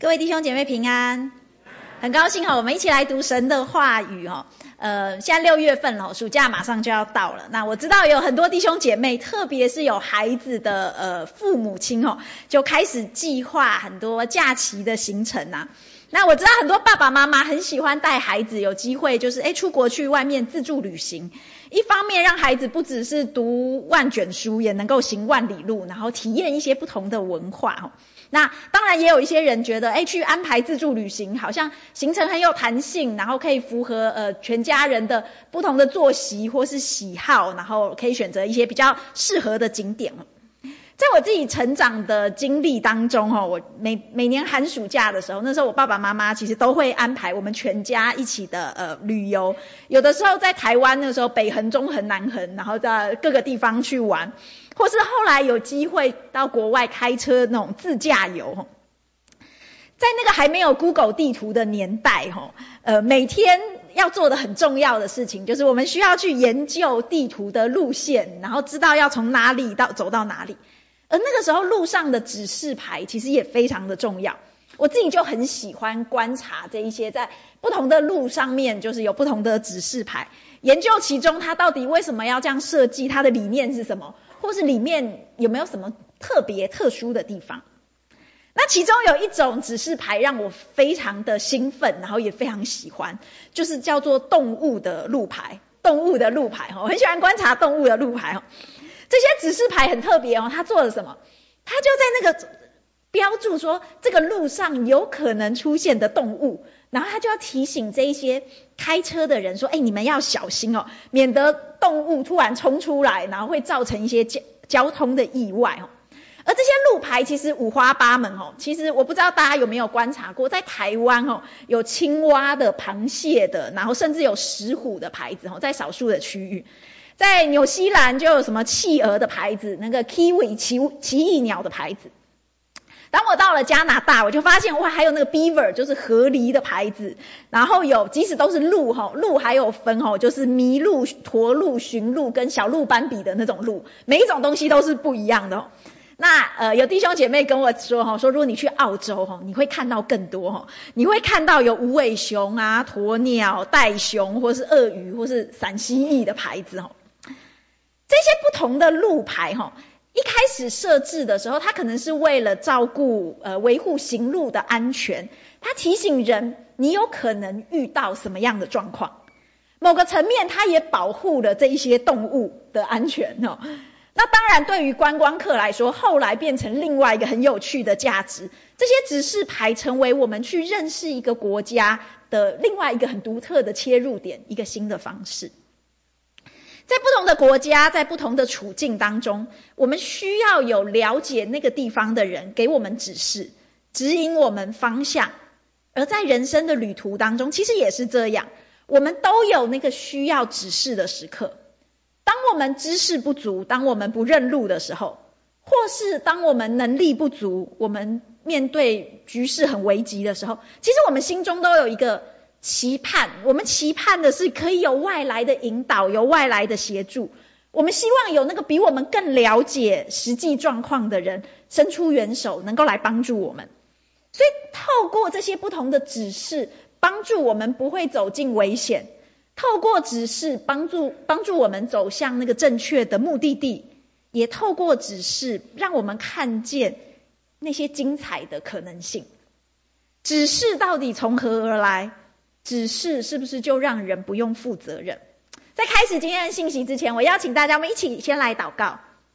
各位弟兄姐妹平安，很高兴我们一起来读神的话语现在6月份了，暑假马上就要到了。那我知道有很多弟兄姐妹，特别是有孩子的父母亲就开始计划很多假期的行程啊。那我知道很多爸爸妈妈很喜欢带孩子有机会就是出国去外面自助旅行，一方面让孩子不只是读万卷书，也能够行万里路，然后体验一些不同的文化那当然也有一些人觉得去安排自助旅行好像行程很有弹性，然后可以符合全家人的不同的作息或是喜好，然后可以选择一些比较适合的景点在我自己成长的经历当中我每年寒暑假的时候，那时候我爸爸妈妈其实都会安排我们全家一起的旅游，有的时候在台湾那时候北横中横南横，然后在各个地方去玩，或是后来有机会到国外开车那种自驾游在那个还没有 Google 地图的年代每天要做的很重要的事情就是我们需要去研究地图的路线，然后知道要从哪里走到哪里。而那个时候路上的指示牌其实也非常的重要，我自己就很喜欢观察这一些在不同的路上面就是有不同的指示牌，研究其中它到底为什么要这样设计，它的理念是什么，或是里面有没有什么特别特殊的地方。那其中有一种指示牌让我非常的兴奋，然后也非常喜欢，就是叫做动物的路牌。动物的路牌我很喜欢观察动物的路牌这些指示牌很特别它做了什么？它就在那个标注说这个路上有可能出现的动物，然后它就要提醒这一些开车的人说你们要小心免得动物突然冲出来，然后会造成一些交通的意外而这些路牌其实五花八门其实我不知道大家有没有观察过，在台湾有青蛙的、螃蟹的，然后甚至有石虎的牌子在少数的区域。在纽西兰就有什么企鹅的牌子，那个 kiwi 奇异鸟的牌子。当我到了加拿大，我就发现还有那个 beaver 就是河狸的牌子，然后即使都是鹿鹿还有分就是麋鹿、驼鹿、驯鹿跟小鹿斑比的那种鹿，每一种东西都是不一样的那有弟兄姐妹跟我说说如果你去澳洲你会看到更多你会看到有无尾熊啊、鸵鸟、袋熊或是鳄鱼或是闪蜥蜴的牌子这些不同的路牌一开始设置的时候，它可能是为了照顾维护行路的安全，它提醒人你有可能遇到什么样的状况，某个层面它也保护了这一些动物的安全那当然对于观光客来说，后来变成另外一个很有趣的价值，这些指示牌成为我们去认识一个国家的另外一个很独特的切入点，一个新的方式。在不同的国家，在不同的处境当中，我们需要有了解那个地方的人给我们指示，指引我们方向。而在人生的旅途当中，其实也是这样，我们都有那个需要指示的时刻。当我们知识不足，当我们不认路的时候，或是当我们能力不足，我们面对局势很危急的时候，其实我们心中都有一个期盼，我们期盼的是可以有外来的引导，有外来的协助，我们希望有那个比我们更了解实际状况的人伸出援手，能够来帮助我们。所以透过这些不同的指示，帮助我们不会走进危险，透过指示帮助我们走向那个正确的目的地，也透过指示让我们看见那些精彩的可能性。指示到底从何而来？指示是不是就让人不用负责任？在开始今天的信息之前，我邀请大家我们一起先来祷告。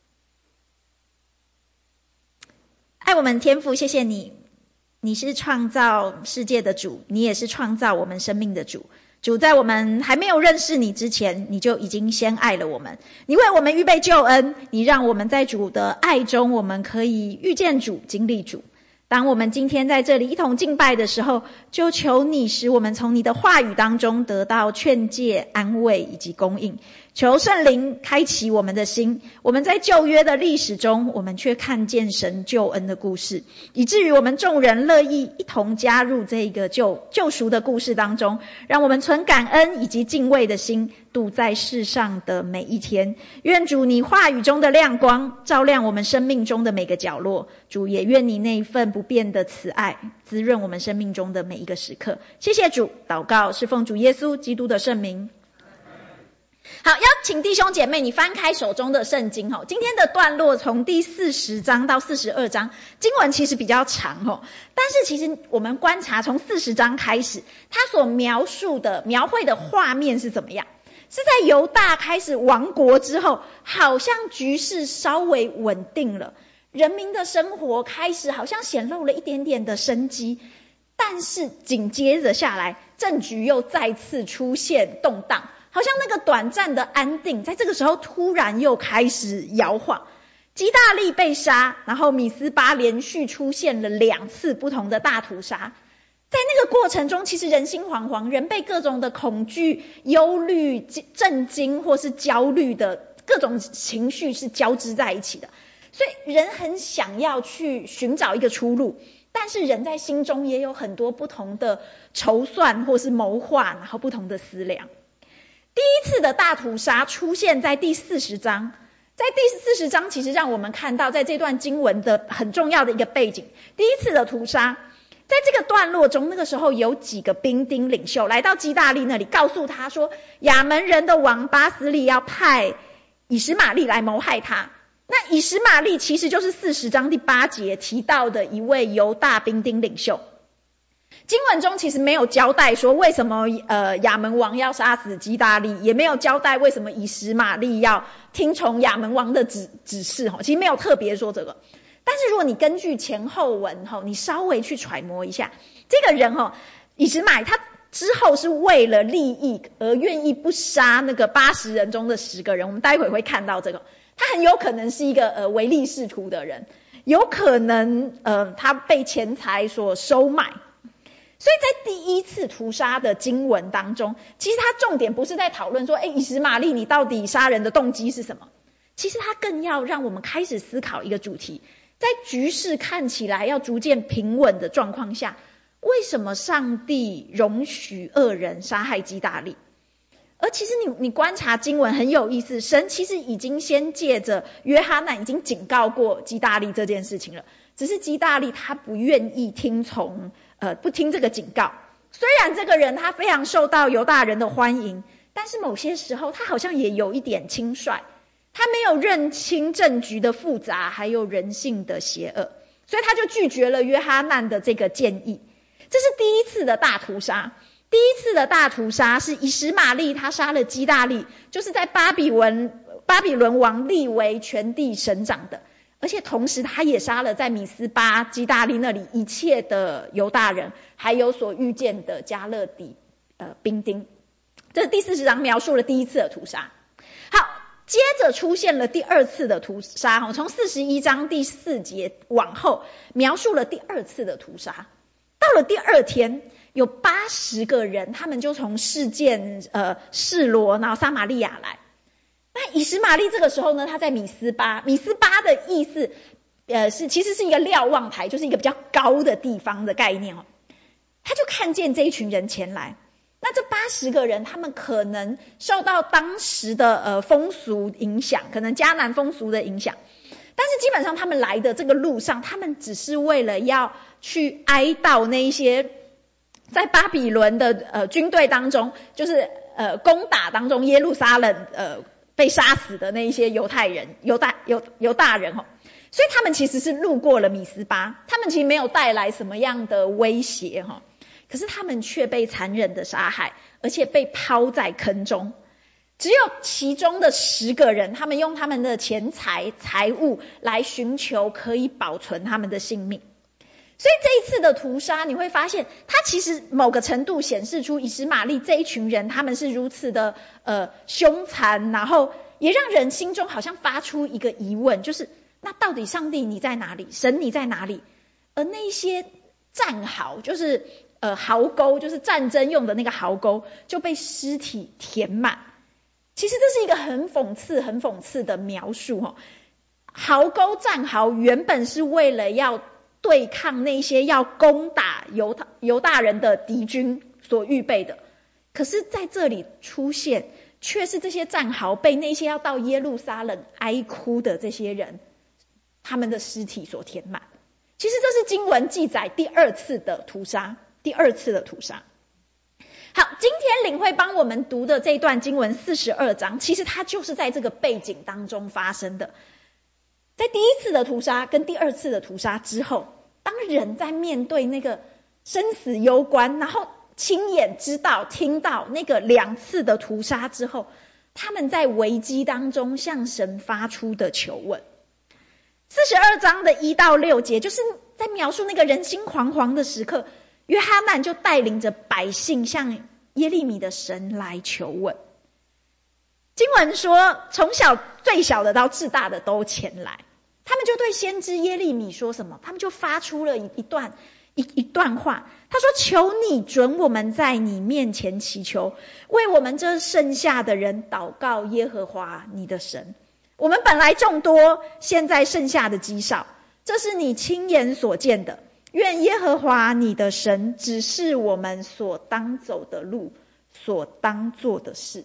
爱我们天父，谢谢你，你是创造世界的主，你也是创造我们生命的主。主，在我们还没有认识你之前，你就已经先爱了我们，你为我们预备救恩，你让我们在主的爱中，我们可以遇见主，经历主。当我们今天在这里一同敬拜的时候，就求你使我们从你的话语当中得到劝诫、安慰以及供应。 求圣灵开启我们的心，我们在旧约的历史中，我们却看见神救恩的故事，以至于我们众人乐意一同加入这个救赎的故事当中，让我们存感恩以及敬畏的心，度在世上的每一天。愿主你话语中的亮光照亮我们生命中的每个角落，主也愿你那一份不变的慈爱滋润我们生命中的每一个时刻。谢谢主，祷告是奉主耶稣基督的圣名。好，邀请弟兄姐妹你翻开手中的圣经，今天的段落从第40章到42章，经文其实比较长，但是其实我们观察从40章开始，他所描绘的画面是怎么样？是在犹大开始亡国之后，好像局势稍微稳定了，人民的生活开始好像显露了一点点的生机，但是紧接着下来，政局又再次出现动荡，好像那个短暂的安定在这个时候突然又开始摇晃。基大利被杀，然后米斯巴连续出现了2次不同的大屠杀。在那个过程中，其实人心惶惶，人被各种的恐惧、忧虑、震惊或是焦虑的各种情绪是交织在一起的，所以人很想要去寻找一个出路，但是人在心中也有很多不同的筹算或是谋划，然后不同的思量。第一次的大屠杀出现在第40章，在第40章其实让我们看到在这段经文的很重要的一个背景。第一次的屠杀在这个段落中，那个时候有几个兵丁领袖来到基大利那里，告诉他说亚门人的王巴斯利要派以实玛利来谋害他。那以实玛利其实就是40章第8节提到的一位犹大兵丁领袖。经文中其实没有交代说为什么亚门王要杀死基大利，也没有交代为什么以实玛利要听从亚门王的指示，其实没有特别说这个。但是如果你根据前后文你稍微去揣摩一下，这个人以实玛利他之后是为了利益而愿意不杀那个80人中的10个人，我们待会会看到这个，他很有可能是一个唯利是图的人，有可能他被钱财所收买。所以在第一次屠杀的经文当中，其实他重点不是在讨论说以实玛利你到底杀人的动机是什么，其实他更要让我们开始思考一个主题，在局势看起来要逐渐平稳的状况下，为什么上帝容许恶人杀害基大利？而其实你观察经文很有意思，神其实已经先借着约哈难已经警告过基大利这件事情了，只是基大利他不愿意不听这个警告。虽然这个人他非常受到犹大人的欢迎，但是某些时候他好像也有一点轻率，他没有认清政局的复杂还有人性的邪恶，所以他就拒绝了约哈难的这个建议。这是第一次的大屠杀。第一次的大屠杀是以实玛利他杀了基大利，就是在巴比伦王立为全地省长的，而且同时他也杀了在米斯巴基大利那里一切的犹大人，还有所遇见的加勒底兵丁。这是第40章描述了第一次的屠杀。好，接着出现了第2次的屠杀，从41章第4节往后描述了第2次的屠杀。到了第2天，有80个人，他们就从示罗然后撒玛利亚来。那以实玛利这个时候呢，他在米斯巴的意思其实是一个瞭望台，就是一个比较高的地方的概念他就看见这一群人前来。那这80个人他们可能受到当时的风俗影响，可能迦南风俗的影响，但是基本上他们来的这个路上，他们只是为了要去哀悼那一些在巴比伦的军队当中，就是攻打当中耶路撒冷被杀死的那一些犹大人所以他们其实是路过了米斯巴，他们其实没有带来什么样的威胁可是他们却被残忍的杀害，而且被抛在坑中。只有其中的10个人，他们用他们的钱财财物来寻求可以保存他们的性命。所以这一次的屠杀，你会发现它其实某个程度显示出以实玛利这一群人他们是如此的凶残，然后也让人心中好像发出一个疑问，就是那到底上帝你在哪里，神你在哪里？而那些战壕，就是壕沟，就是战争用的那个壕沟就被尸体填满。 其实这是一个很讽刺的描述壕沟战壕原本是为了要对抗那些要攻打犹大人的敌军所预备的，可是在这里出现却是这些战壕被那些要到耶路撒冷哀哭的这些人他们的尸体所填满。其实这是经文记载第二次的屠杀。好，今天领会帮我们读的这一段经文42章，其实它就是在这个背景当中发生的。在第一次的屠杀跟第二次的屠杀之后，当人在面对那个生死攸关，然后亲眼知道听到那个2次的屠杀之后，他们在危机当中向神发出的求问。42章的1到6节就是在描述那个人心惶惶的时刻，约哈难就带领着百姓向耶利米的神来求问。经文说从最小的到至大的都前来，他们就对先知耶利米说什么？他们就发出了一段话，他说：求你准我们在你面前祈求，为我们这剩下的人祷告耶和华你的神。我们本来众多，现在剩下的极少，这是你亲眼所见的。愿耶和华你的神指示我们所当走的路，所当做的事。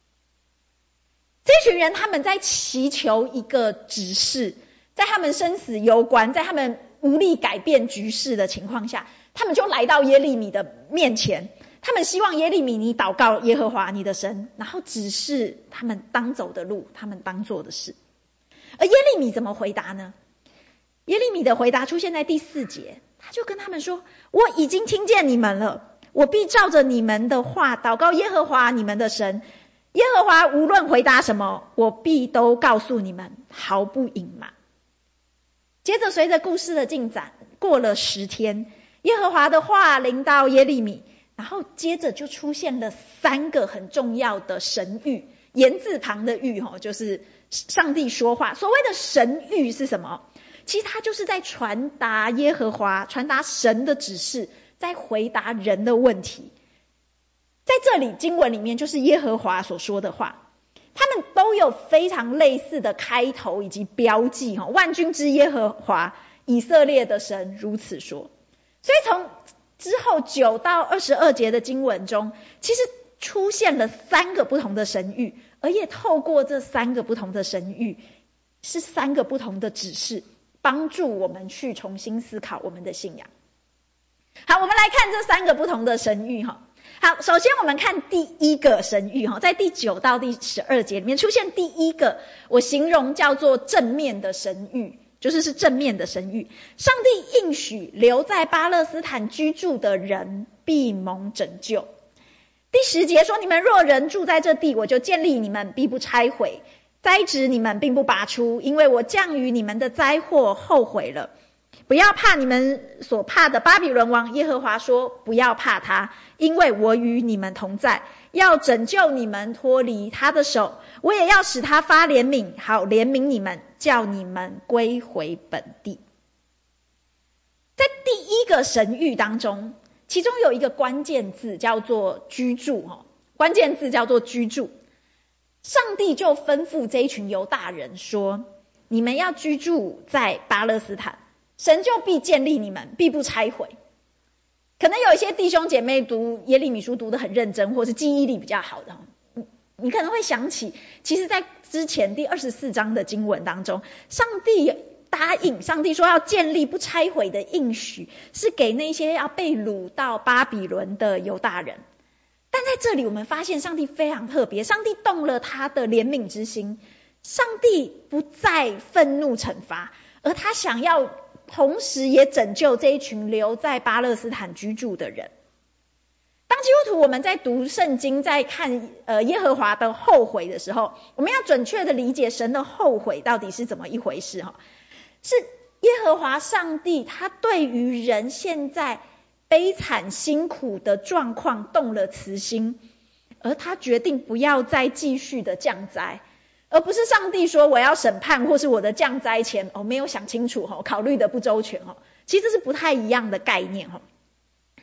这群人他们在祈求一个指示，在他们生死攸关，在他们无力改变局势的情况下，他们就来到耶利米的面前，他们希望耶利米你祷告耶和华你的神，然后指示他们当走的路，他们当做的事。而耶利米怎么回答呢？耶利米的回答出现在第4节，他就跟他们说：我已经听见你们了，我必照着你们的话祷告耶和华你们的神，耶和华无论回答什么，我必都告诉你们，毫不隐瞒。接着随着故事的进展，过了10天，耶和华的话临到耶利米，然后接着就出现了3个很重要的神谕，言字旁的谕就是上帝说话。所谓的神谕是什么？其实他就是在传达耶和华，传达神的指示，在回答人的问题。在这里经文里面就是耶和华所说的话，他们都有非常类似的开头以及标记，万军之耶和华以色列的神如此说。所以从之后9到22节的经文中，其实出现了3个不同的神谕，而也透过这3个不同的神谕，是3个不同的指示，帮助我们去重新思考我们的信仰。好，我们来看这3个不同的神谕。好，首先我们看第一个神谕，在第9到第12节里面出现第一个，我形容叫做正面的神谕，就是正面的神谕。上帝应许留在巴勒斯坦居住的人必蒙拯救。第10节说：你们若人住在这地，我就建立你们，必不拆毁，栽植你们，并不拔出，因为我降于你们的灾祸后悔了。不要怕你们所怕的巴比伦王，耶和华说：不要怕他，因为我与你们同在，要拯救你们脱离他的手，我也要使他发怜悯，好怜悯你们，叫你们归回本地。在第一个神谕当中，其中有一个关键字叫做居住，关键字叫做居住。上帝就吩咐这一群犹大人说：你们要居住在巴勒斯坦，神就必建立你们，必不拆毁。可能有一些弟兄姐妹读耶利米书读得很认真，或是记忆力比较好的，你可能会想起，其实在之前第24章的经文当中，上帝答应，上帝说要建立不拆毁的应许，是给那些要被掳到巴比伦的犹大人。但在这里我们发现上帝非常特别，上帝动了他的怜悯之心，上帝不再愤怒惩罚，而他想要同时也拯救这一群留在巴勒斯坦居住的人。当基督徒我们在读圣经，在看耶和华的后悔的时候，我们要准确的理解神的后悔到底是怎么一回事。是耶和华上帝他对于人现在悲惨辛苦的状况动了慈心，而他决定不要再继续的降灾，而不是上帝说我要审判，或是我的降灾前没有想清楚，考虑的不周全。其实这是不太一样的概念。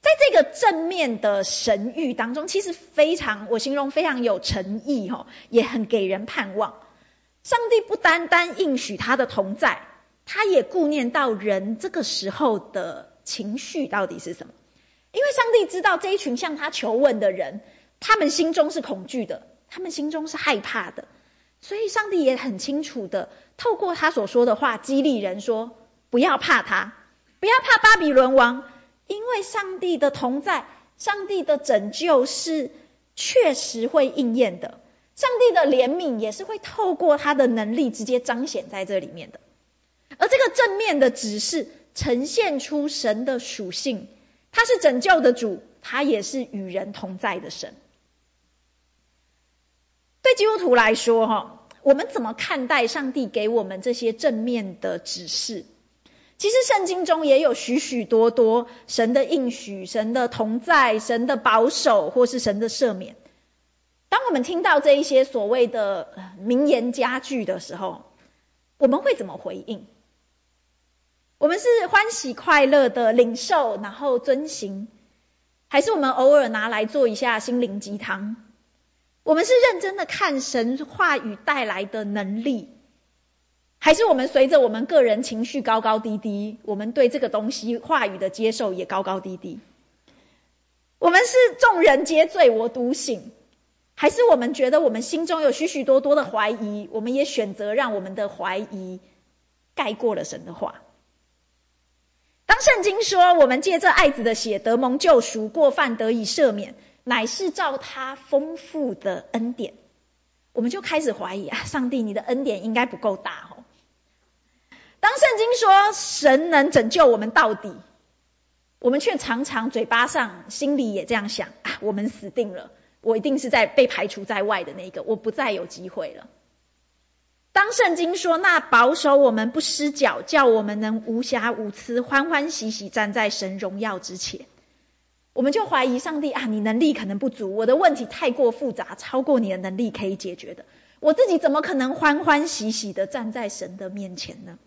在这个正面的神谕当中，其实我形容非常有诚意，也很给人盼望。上帝不单单应许他的同在，他也顾念到人这个时候的情绪到底是什么。因为上帝知道这一群向他求问的人，他们心中是恐惧的，他们心中是害怕的，所以上帝也很清楚的透过他所说的话激励人说，不要怕他，不要怕巴比伦王，因为上帝的同在，上帝的拯救是确实会应验的，上帝的怜悯也是会透过他的能力直接彰显在这里面的。而这个正面的指示呈现出神的属性，他是拯救的主，他也是与人同在的神。对基督徒来说，我们怎么看待上帝给我们这些正面的指示？其实圣经中也有许许多多神的应许、神的同在、神的保守或是神的赦免。当我们听到这一些所谓的名言佳句的时候，我们会怎么回应？我们是欢喜快乐的领受然后遵行，还是我们偶尔拿来做一下心灵鸡汤？我们是认真的看神话语带来的能力，还是我们随着我们个人情绪高高低低，我们对这个东西话语的接受也高高低低？我们是众人皆醉我独醒，还是我们觉得我们心中有许许多多的怀疑，我们也选择让我们的怀疑盖过了神的话？当圣经说我们借着爱子的血得蒙救赎，过犯得以赦免，乃是照他丰富的恩典，我们就开始怀疑上帝你的恩典应该不够大哦。当圣经说神能拯救我们到底，我们却常常嘴巴上心里也这样想我们死定了，我一定是在被排除在外的那个，我不再有机会了。当圣经说那保守我们不失脚，叫我们能无瑕无疵欢欢喜喜站在神荣耀之前，我们就怀疑上帝你能力可能不足，我的问题太过复杂，超过你的能力可以解决的，我自己怎么可能欢欢喜喜的站在神的面前呢？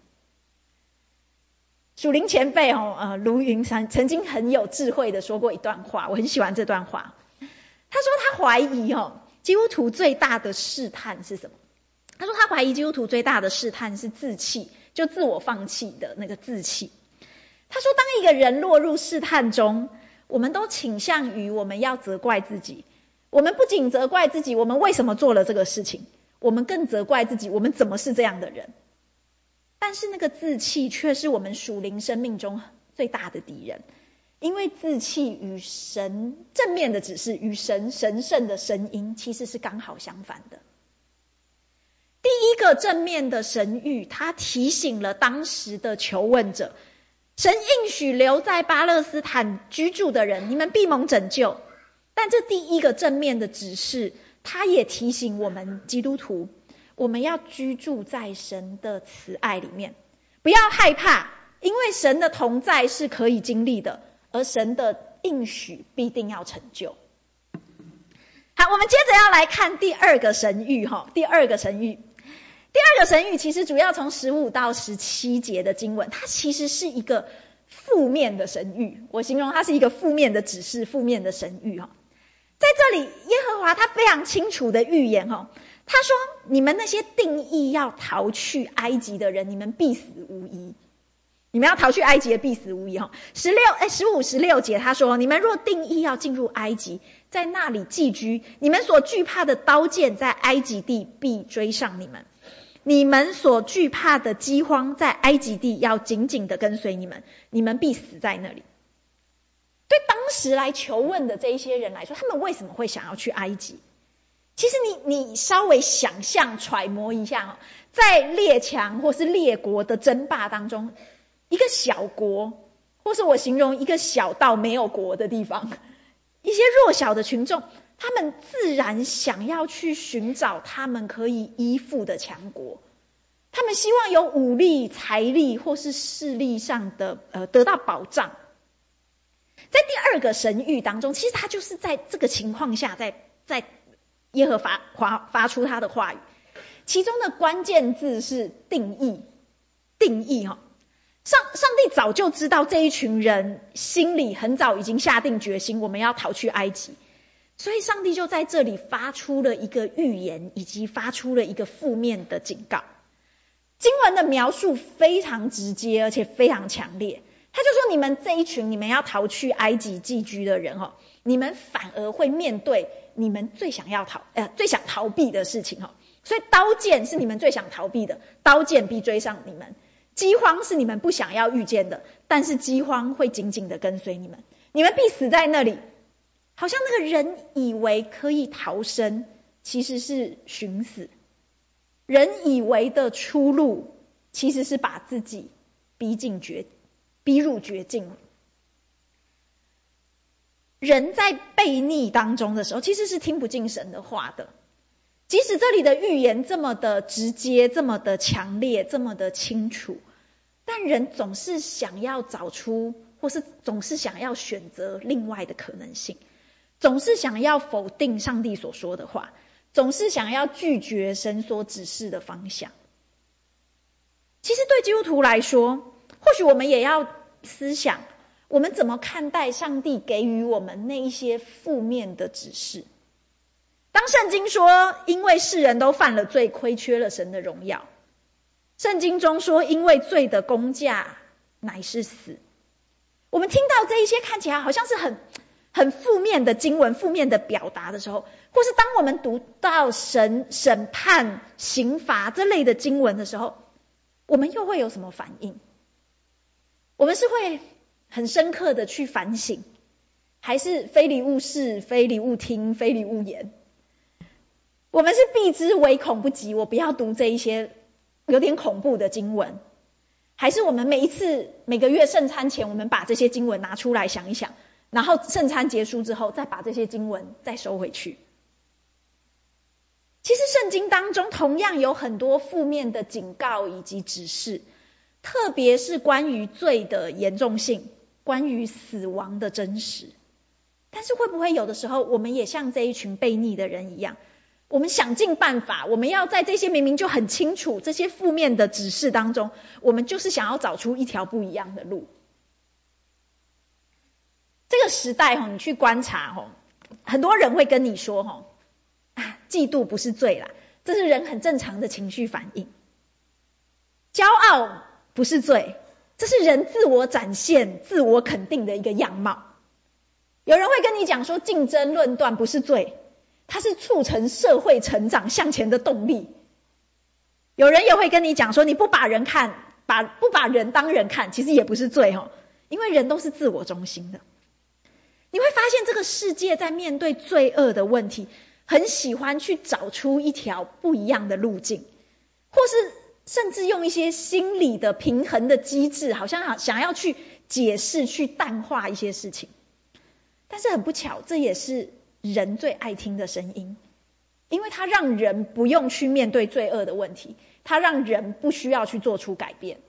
属灵前辈卢云山曾经很有智慧的说过一段话，我很喜欢这段话。他说他怀疑基督徒最大的试探是什么？他说他怀疑基督徒最大的试探是自弃，就自我放弃的那个自弃。他说当一个人落入试探中，我们都倾向于我们要责怪自己，我们不仅责怪自己我们为什么做了这个事情，我们更责怪自己我们怎么是这样的人。但是那个自弃却是我们属灵生命中最大的敌人，因为自弃与神正面的指示，与神神圣的声音其实是刚好相反的。第一个正面的神谕，他提醒了当时的求问者，神应许留在巴勒斯坦居住的人，你们必蒙拯救。但这第一个正面的指示，他也提醒我们基督徒，我们要居住在神的慈爱里面，不要害怕，因为神的同在是可以经历的，而神的应许必定要成就。好，我们接着要来看第二个神谕。第二个神谕其实主要从15到17节的经文，它其实是一个负面的神谕，我形容它是一个负面的指示，负面的神谕。在这里耶和华他非常清楚的预言，他说你们那些定义要逃去埃及的人，你们必死无疑。你们要逃去埃及的必死无疑。15、16节他说，你们若定义要进入埃及，在那里寄居，你们所惧怕的刀剑在埃及地必追上你们，你们所惧怕的饥荒在埃及地要紧紧的跟随你们，你们必死在那里。对当时来求问的这一些人来说，他们为什么会想要去埃及？其实你稍微想象揣摩一下，在列强或是列国的争霸当中，一个小国，或是我形容一个小到没有国的地方，一些弱小的群众，他们自然想要去寻找他们可以依附的强国，他们希望有武力、财力或是势力上的得到保障。在第二个神谕当中，其实他就是在这个情况下在耶和华发出他的话语，其中的关键字是定义。 上帝早就知道这一群人心里很早已经下定决心，我们要逃去埃及，所以上帝就在这里发出了一个预言，以及发出了一个负面的警告。经文的描述非常直接，而且非常强烈。他就说，你们这一群你们要逃去埃及寄居的人你们反而会面对你们最想逃避的事情所以刀剑是你们最想逃避的，刀剑必追上你们。饥荒是你们不想要遇见的，但是饥荒会紧紧的跟随你们，你们必死在那里。好像那个人以为可以逃生，其实是寻死。人以为的出路，其实是把自己逼入绝境。人在悖逆当中的时候，其实是听不进神的话的。即使这里的预言这么的直接，这么的强烈，这么的清楚，但人总是想要找出，或是总是想要选择另外的可能性，总是想要否定上帝所说的话，总是想要拒绝神所指示的方向。其实对基督徒来说，或许我们也要思想，我们怎么看待上帝给予我们那一些负面的指示。当圣经说因为世人都犯了罪，亏缺了神的荣耀，圣经中说因为罪的工价乃是死，我们听到这一些看起来好像是很负面的经文，负面的表达的时候，或是当我们读到神审判刑罚这类的经文的时候，我们又会有什么反应？我们是会很深刻的去反省，还是非礼勿视，非礼勿听，非礼勿言？我们是避之唯恐不及，我不要读这一些有点恐怖的经文，还是我们每个月圣餐前，我们把这些经文拿出来想一想，然后圣餐结束之后再把这些经文再收回去？其实圣经当中同样有很多负面的警告以及指示，特别是关于罪的严重性，关于死亡的真实。但是会不会有的时候我们也像这一群悖逆的人一样，我们想尽办法，我们要在这些明明就很清楚这些负面的指示当中，我们就是想要找出一条不一样的路。这个时代你去观察很多人会跟你说嫉妒不是罪啦，这是人很正常的情绪反应。骄傲不是罪，这是人自我展现、自我肯定的一个样貌。有人会跟你讲说，竞争论断不是罪，它是促成社会成长向前的动力。有人也会跟你讲说，你不把人当人看，其实也不是罪因为人都是自我中心的。你会发现这个世界在面对罪恶的问题，很喜欢去找出一条不一样的路径，或是甚至用一些心理的平衡的机制，好像想要去解释、去淡化一些事情。但是很不巧，这也是人最爱听的声音，因为它让人不用去面对罪恶的问题，它让人不需要去做出改变。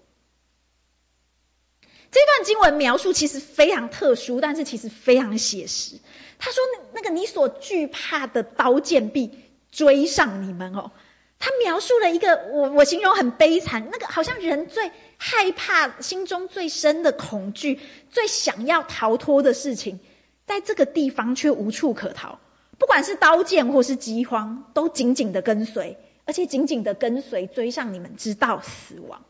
这段经文描述其实非常特殊，但是其实非常写实。他说那个你所惧怕的刀剑必追上你们他描述了一个我形容很悲惨，那个好像人最害怕、心中最深的恐惧、最想要逃脱的事情，在这个地方却无处可逃。不管是刀剑或是饥荒，都紧紧的跟随，而且紧紧的跟随追上你们，直到死亡。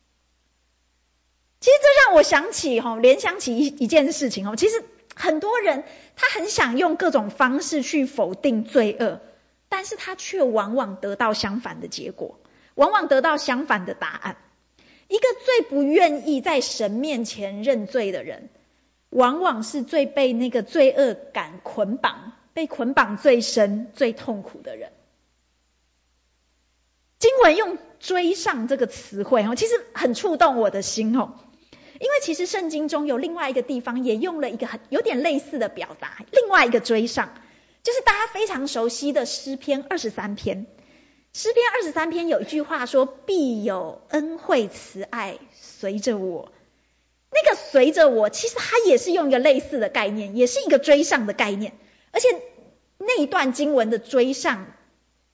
其实这让我想起联想起一件事情其实很多人他很想用各种方式去否定罪恶，但是他却往往得到相反的结果，往往得到相反的答案。一个最不愿意在神面前认罪的人，往往是最被那个罪恶感捆绑，被捆绑最深、最痛苦的人。经文用追上这个词汇其实很触动我的心因为其实圣经中有另外一个地方也用了一个有点类似的表达，另外一个追上，就是大家非常熟悉的诗篇23篇。诗篇23篇有一句话说，必有恩惠慈爱随着我。那个随着我，其实它也是用一个类似的概念，也是一个追上的概念。而且那一段经文的追上，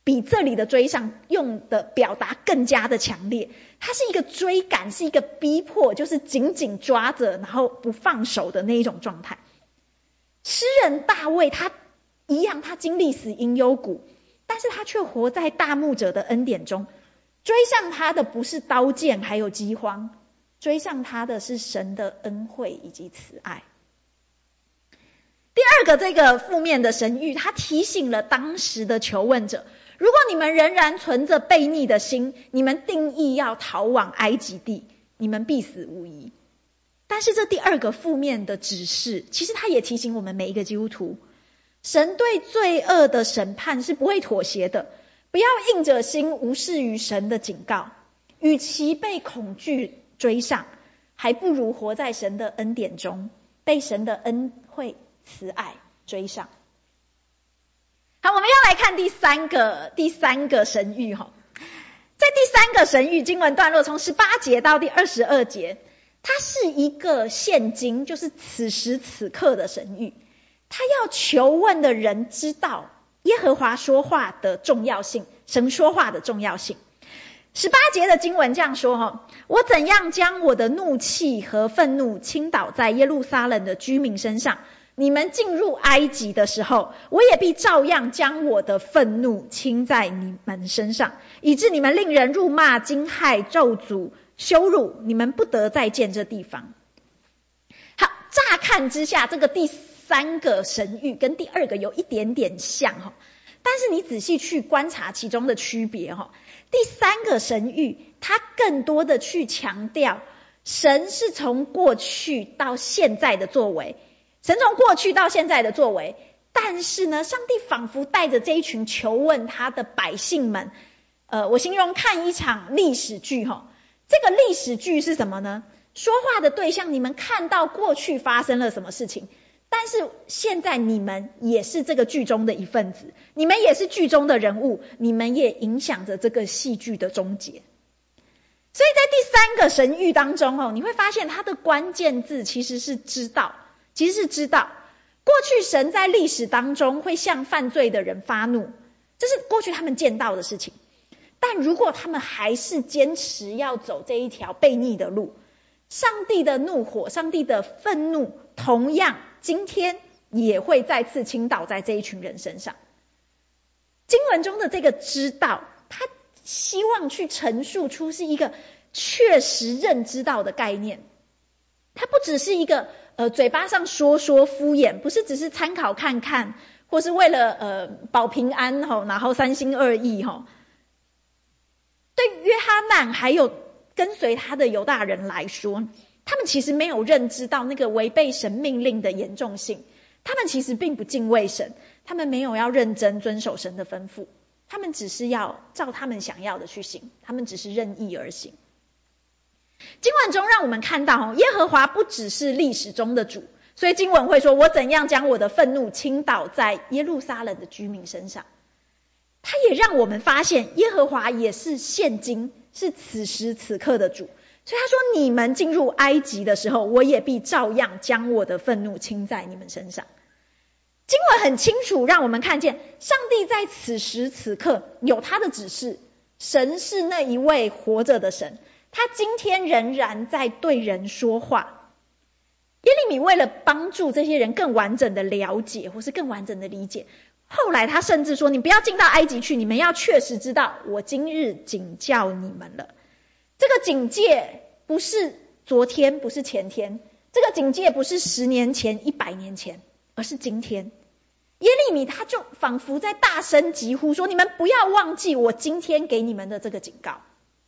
比这里的追上用的表达更加的强烈，它是一个追赶，是一个逼迫，就是紧紧抓着然后不放手的那一种状态。诗人大卫他一样，他经历死荫幽谷，但是他却活在大牧者的恩典中。追上他的不是刀剑还有饥荒，追上他的是神的恩惠以及慈爱。第二个这个负面的神谕，他提醒了当时的求问者，如果你们仍然存着悖逆的心，你们定义要逃往埃及地，你们必死无疑。但是这第二个负面的指示，其实他也提醒我们每一个基督徒，神对罪恶的审判是不会妥协的，不要硬着心无视于神的警告，与其被恐惧追上，还不如活在神的恩典中，被神的恩惠慈爱追上。好，我们要来看第三个神谕哈。在第三个神谕经文段落，从18节到第22节，它是一个现今，就是此时此刻的神谕。他要求问的人知道耶和华说话的重要性，神说话的重要性。18节的经文这样说哈：我怎样将我的怒气和愤怒倾倒在耶路撒冷的居民身上，你们进入埃及的时候，我也必照样将我的愤怒倾在你们身上，以致你们令人辱骂、惊骇、咒诅、羞辱，你们不得再见这地方。好，乍看之下，这个第三个神谕跟第二个有一点点像哈，但是你仔细去观察其中的区别哈。第三个神谕，它更多的去强调神是从过去到现在的作为，神从过去到现在的作为，但是呢，上帝仿佛带着这一群求问他的百姓们，我形容看一场历史剧哈。这个历史剧是什么呢？说话的对象，你们看到过去发生了什么事情，但是现在你们也是这个剧中的一份子，你们也是剧中的人物，你们也影响着这个戏剧的终结。所以在第三个神谕当中你会发现它的关键字其实是知道。过去神在历史当中会向犯罪的人发怒，这是过去他们见到的事情。但如果他们还是坚持要走这一条悖逆的路，上帝的怒火，上帝的愤怒，同样今天也会再次倾倒在这一群人身上。经文中的这个知道，他希望去陈述出是一个确实认知到的概念，它不只是一个嘴巴上说敷衍，不是只是参考看看，或是为了保平安然后三心二意对约哈难还有跟随他的犹大人来说，他们其实没有认知到那个违背神命令的严重性，他们其实并不敬畏神，他们没有要认真遵守神的吩咐，他们只是要照他们想要的去行，他们只是任意而行。经文中让我们看到耶和华不只是历史中的主，所以经文会说我怎样将我的愤怒倾倒在耶路撒冷的居民身上。他也让我们发现耶和华也是现今，是此时此刻的主。所以他说你们进入埃及的时候，我也必照样将我的愤怒倾在你们身上。经文很清楚让我们看见上帝在此时此刻有他的指示，神是那一位活着的神，他今天仍然在对人说话。耶利米为了帮助这些人更完整的了解或是更完整的理解，后来他甚至说你不要进到埃及去，你们要确实知道我今日警教你们了。这个警戒不是昨天，不是前天，这个警戒不是10年前100年前，而是今天。耶利米他就仿佛在大声疾呼说，你们不要忘记我今天给你们的这个警告。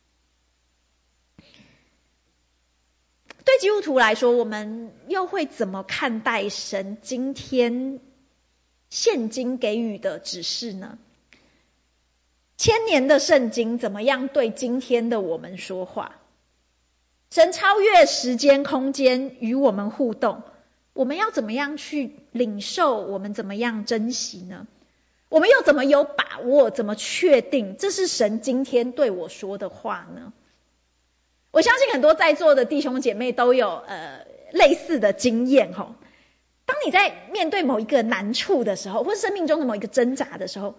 对基督徒来说，我们又会怎么看待神今天现今给予的指示呢？1000年的圣经怎么样对今天的我们说话？神超越时间空间与我们互动，我们要怎么样去领受？我们怎么样珍惜呢？我们又怎么有把握？怎么确定这是神今天对我说的话呢？我相信很多在座的弟兄姐妹都有类似的经验当你在面对某一个难处的时候，或是生命中的某一个挣扎的时候，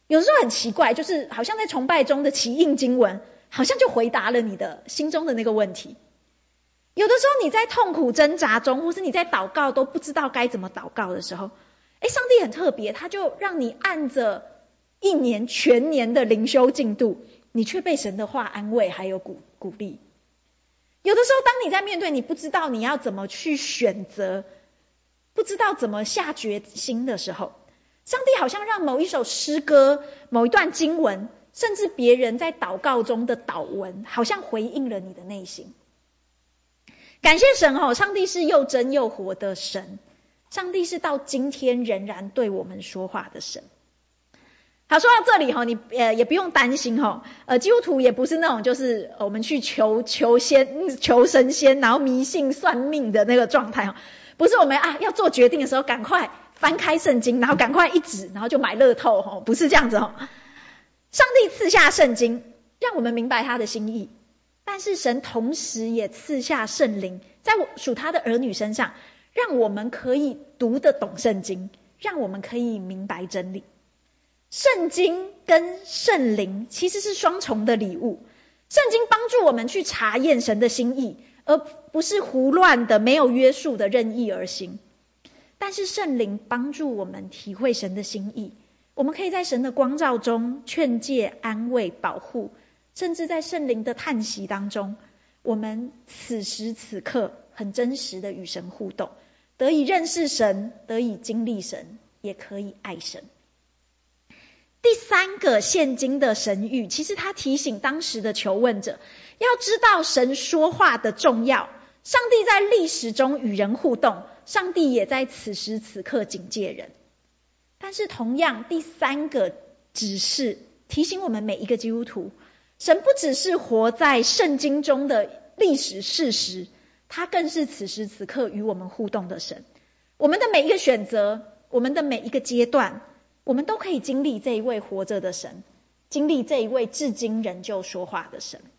有的时候很奇怪，就是好像在崇拜中的奇印经文，好像就回答了你的心中的那个问题。有的时候你在痛苦挣扎中，或是你在祷告都不知道该怎么祷告的时候，上帝很特别，他就让你按着一年全年的灵修进度，你却被神的话安慰还有鼓励。有的时候当你在面对你不知道你要怎么去选择，不知道怎么下决心的时候，上帝好像让某一首诗歌、某一段经文，甚至别人在祷告中的祷文，好像回应了你的内心。感谢神上帝是又真又活的神，上帝是到今天仍然对我们说话的神。好，说到这里你也不用担心基督徒也不是那种就是我们去求神仙，然后迷信算命的那个状态不是我们要做决定的时候赶快翻开圣经，然后赶快一指，然后就买乐透不是这样子上帝赐下圣经，让我们明白他的心意，但是神同时也赐下圣灵，在属他的儿女身上，让我们可以读得懂圣经，让我们可以明白真理。圣经跟圣灵其实是双重的礼物，圣经帮助我们去查验神的心意，而不是胡乱的没有约束的任意而行。但是圣灵帮助我们体会神的心意，我们可以在神的光照中劝诫、安慰、保护，甚至在圣灵的叹息当中，我们此时此刻很真实的与神互动，得以认识神，得以经历神，也可以爱神。第三个现今的神谕，其实他提醒当时的求问者，要知道神说话的重要。上帝在历史中与人互动，上帝也在此时此刻警戒人。但是同样，第三个指示提醒我们每一个基督徒，神不只是活在圣经中的历史事实，他更是此时此刻与我们互动的神。我们的每一个选择，我们的每一个阶段，我们都可以经历这一位活着的神，经历这一位至今仍旧说话的神。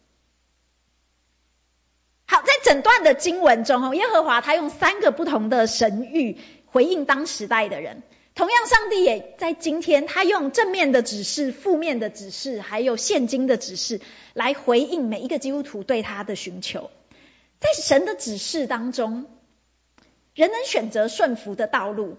好，在整段的经文中耶和华他用3个不同的神谕回应当时代的人。同样，上帝也在今天，他用正面的指示、负面的指示，还有现今的指示，来回应每一个基督徒对他的寻求。在神的指示当中，人能选择顺服的道路，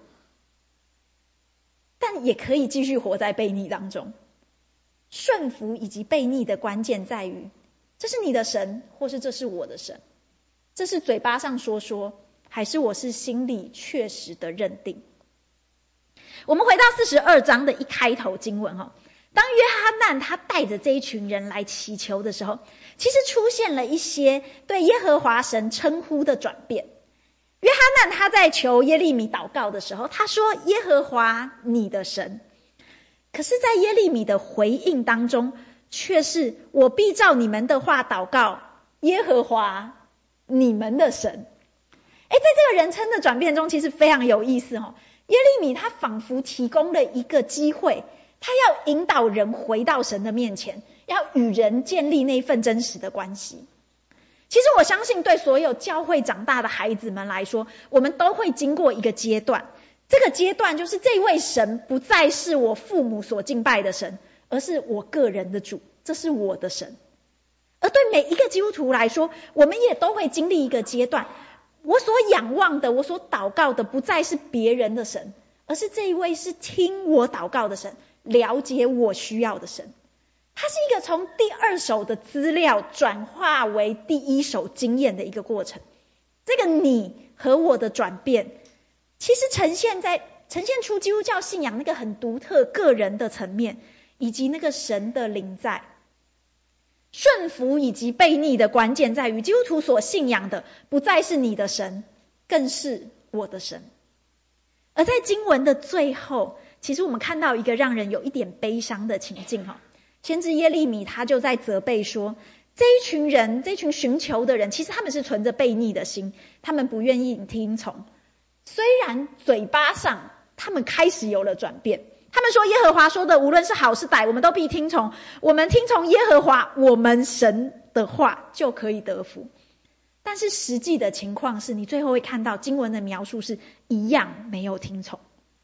但也可以继续活在悖逆当中。顺服以及悖逆的关键在于，这是你的神，或是这是我的神？这是嘴巴上说，还是我是心里确实的认定？我们回到42章的一开头经文当约哈难他带着这一群人来祈求的时候，其实出现了一些对耶和华神称呼的转变。约哈难他在求耶利米祷告的时候，他说耶和华你的神，可是在耶利米的回应当中却是我必照你们的话祷告耶和华你们的神。在这个人称的转变中其实非常有意思耶利米他仿佛提供了一个机会，他要引导人回到神的面前，要与人建立那份真实的关系。其实我相信对所有教会长大的孩子们来说，我们都会经过一个阶段，这个阶段就是这位神不再是我父母所敬拜的神，而是我个人的主，这是我的神。而对每一个基督徒来说，我们也都会经历一个阶段，我所仰望的，我所祷告的不再是别人的神，而是这一位是听我祷告的神，了解我需要的神。它是一个从第2手的资料转化为第1手经验的一个过程。这个你和我的转变，其实呈现出基督教信仰那个很独特个人的层面，以及那个神的灵在。顺服以及悖逆的关键在于，基督徒所信仰的不再是你的神，更是我的神。而在经文的最后，其实我们看到一个让人有一点悲伤的情境先知耶利米他就在责备说，这一群人，这群寻求的人，其实他们是存着悖逆的心，他们不愿意听从。虽然嘴巴上他们开始有了转变，他们说耶和华说的无论是好是歹，我们都必听从，我们听从耶和华我们神的话就可以得福。但是实际的情况是，你最后会看到经文的描述是一样没有听从。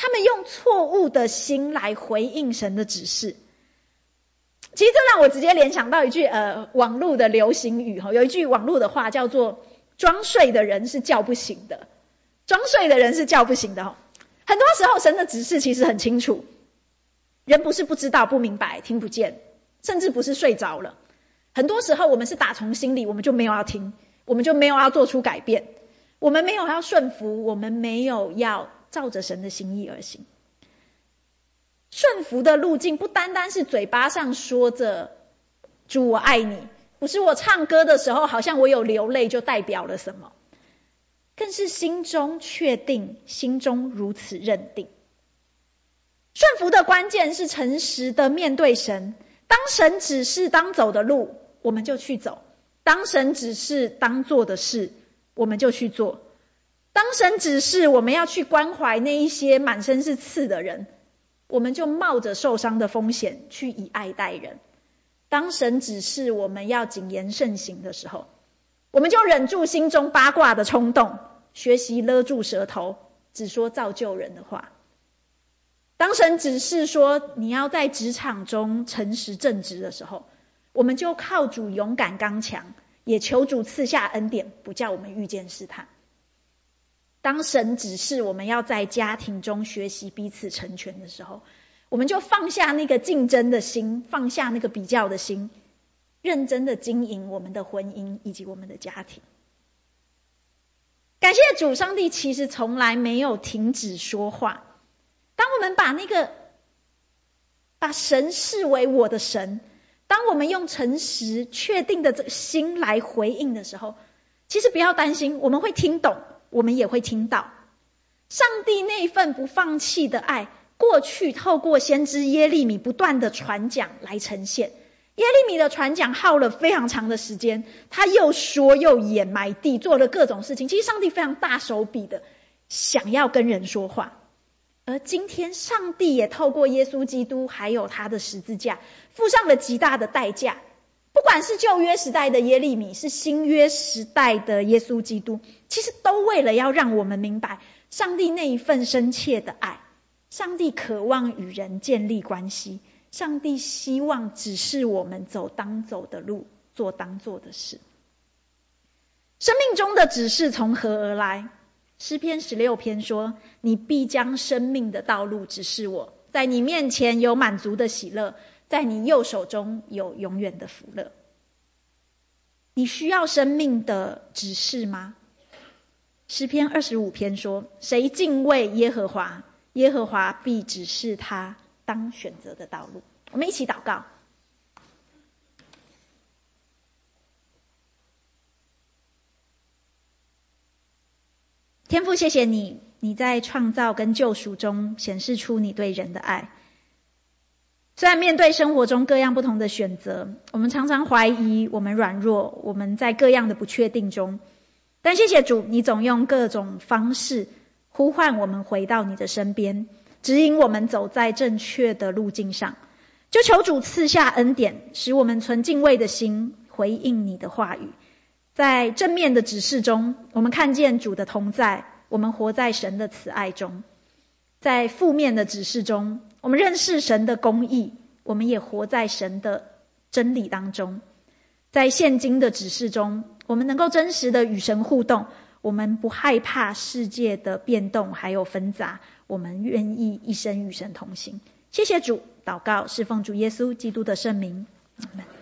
他们用错误的心来回应神的指示。其实这让我直接联想到一句网络的流行语，有一句网络的话叫做装睡的人是叫不醒的。装睡的人是叫不醒的。很多时候神的指示其实很清楚，人不是不知道、不明白、听不见，甚至不是睡着了。很多时候我们是打从心里，我们就没有要听，我们就没有要做出改变，我们没有要顺服，我们没有要照着神的心意而行。顺服的路径不单单是嘴巴上说着主我爱你，不是我唱歌的时候好像我有流泪就代表了什么，更是心中确定，心中如此认定。顺服的关键是诚实的面对神，当神指示当走的路我们就去走，当神指示当做的事我们就去做，当神指示我们要去关怀那一些满身是刺的人，我们就冒着受伤的风险去以爱待人。当神指示我们要谨言慎行的时候，我们就忍住心中八卦的冲动，学习勒住舌头，只说造就人的话。当神指示说你要在职场中诚实正直的时候，我们就靠主勇敢刚强，也求主赐下恩典，不叫我们遇见试探。当神指示我们要在家庭中学习彼此成全的时候，我们就放下那个竞争的心，放下那个比较的心，认真的经营我们的婚姻以及我们的家庭。感谢主，上帝其实从来没有停止说话。当我们把神视为我的神，当我们用诚实确定的这个心来回应的时候，其实不要担心，我们会听懂，我们也会听到上帝那份不放弃的爱，过去透过先知耶利米不断的传讲来呈现。耶利米的传讲耗了非常长的时间，他又说又演埋地，做了各种事情。其实上帝非常大手笔的想要跟人说话，而今天上帝也透过耶稣基督还有他的十字架付上了极大的代价。不管是旧约时代的耶利米，是新约时代的耶稣基督，其实都为了要让我们明白上帝那一份深切的爱。上帝渴望与人建立关系，上帝希望指示我们走当走的路，做当做的事。生命中的指示从何而来？诗篇16篇说，你必将生命的道路指示我，在你面前有满足的喜乐，在你右手中有永远的福乐。你需要生命的指示吗？诗篇25篇说，谁敬畏耶和华，耶和华必指示他当选择的道路。我们一起祷告。天父，谢谢你，你在创造跟救赎中显示出你对人的爱。虽然面对生活中各样不同的选择，我们常常怀疑，我们软弱，我们在各样的不确定中，但谢谢主，你总用各种方式呼唤我们回到你的身边，指引我们走在正确的路径上。就求主赐下恩典，使我们存敬畏的心回应你的话语。在正面的指示中，我们看见主的同在，我们活在神的慈爱中。在负面的指示中，我们认识神的公义，我们也活在神的真理当中。在现今的指示中，我们能够真实的与神互动，我们不害怕世界的变动还有纷杂，我们愿意一生与神同行。谢谢主，祷告是奉主耶稣基督的圣名，阿们。